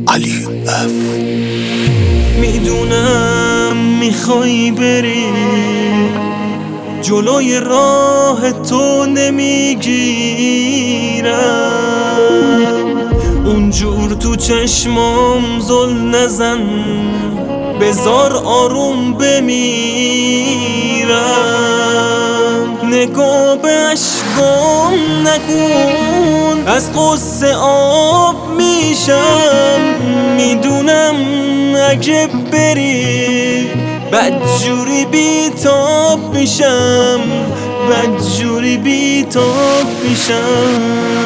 علی اف. میدونم میخوای بری، جلوی راه تو نمیگیرم. اونجور تو چشمام زل نزن، بذار آروم بمیرم. نگاه به اشکام نکن، از قصه آب میشم. میدونم اگه بری بدجوری بیتاب میشم، بدجوری بیتاب میشم.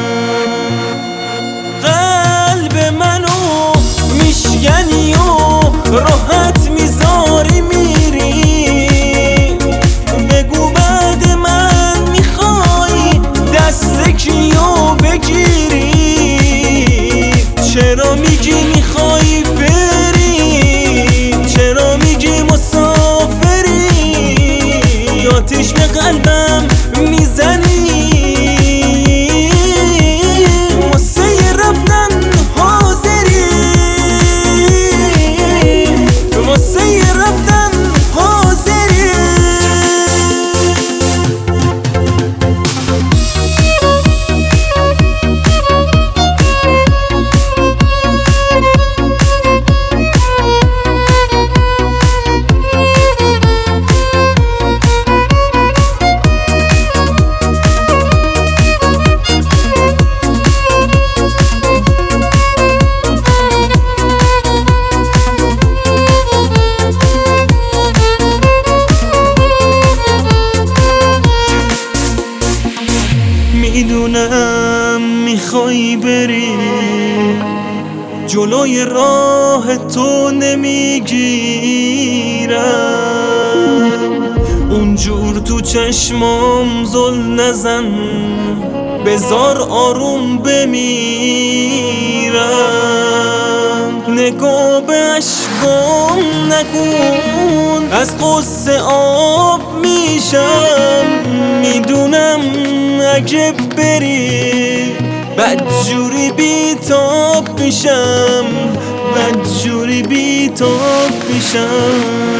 قلب منو میشکنی و راحت میذاری میری. بگو بعد من میخوای دست کیو بگیری. چرا میگی میخوای بری، چرا میگی مسافری. آتیش به قلبم میزنی، واسه رفتن حاضری، واسه رفتن حاضری. میدونم میخوای بری، جلوی راه تو نمیگیرم. اونجور تو چشمام زل نزن، بذار آروم بمیرم. نگاه به اشکام نکن، از قصه آب میشم. میدونم اگه بری بدجوری بیتاب میشم، بدجوری بیتاب میشم.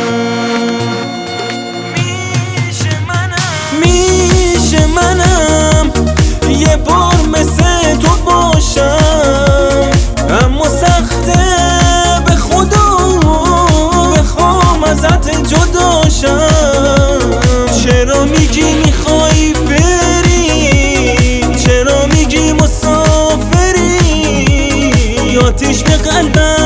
میشه منم یه بار مثل تو باشم، اما سخته به خدا بخوام ازت جداشم. چرا میگی میخوای بری، چرا میگی مسافری. آتیش به قلبم